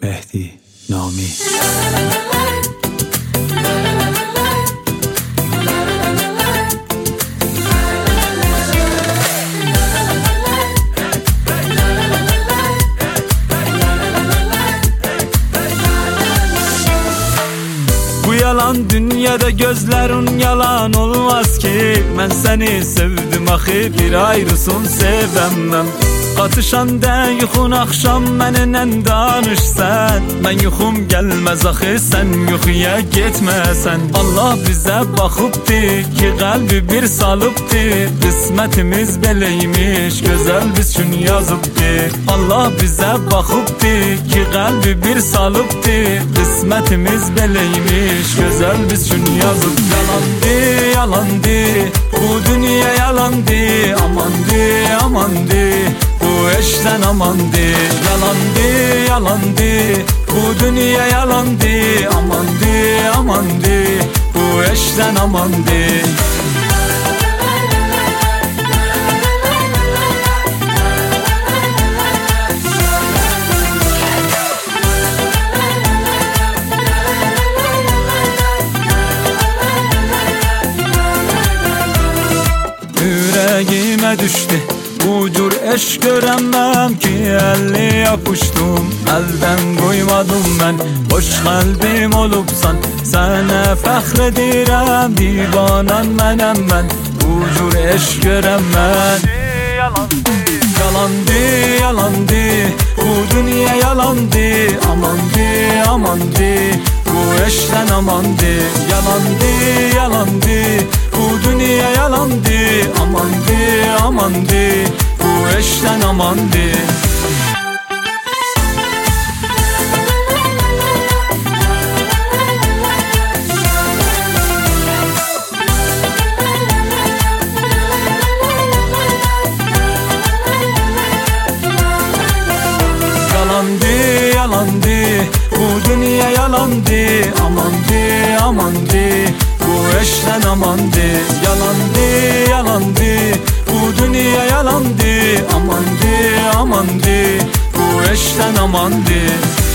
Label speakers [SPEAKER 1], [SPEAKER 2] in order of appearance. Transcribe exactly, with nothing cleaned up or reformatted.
[SPEAKER 1] Mehdi Nami.
[SPEAKER 2] Bu yalan dünyada gözlerin yalan olmaz ki. Ben seni sevdim axı bir ayrısın sevemem. Qatışanda yuxun axşam mənimlə danışsan. Mən yuxum gəlməz axı sən yuxuya getməsən. Allah bizə baxıbdı ki qəlbi bir salıbdı. Qismətimiz beləymiş gözəl biz üçün yazıbdı. Allah bizə baxıbdı ki qəlbi bir salıbdı. Qismətimiz beləymiş gözəl biz üçün yazıbdı. Yalandı, yalandı bu dünya yalandı. Amandı, amandı bu eşten amandı. Yalandı, yalandı bu dünya yalandı. Amandı, amandı bu eşten amandı. Yüreğime düştü bu cür eşk göremem ki. elli yapıştım elden koymadım ben. Boş kalbim olupsan sana fəxr edirəm. Divanan mənəm mən bu cür eşk göremem. Yalandı, yalandı bu dünya yalandı. Amandı, amandı bu eşten amandı. Yalandı, yalandı bu dünya yalandı. Amandı, amandı bu eşten amandı. Yalandı, yalandı bu dünya yalandı. Amandı, amandı bu eşten amandı. Yalandı, yalandı bu dünya yalandı. Amandı, amandı bu eşten amandı.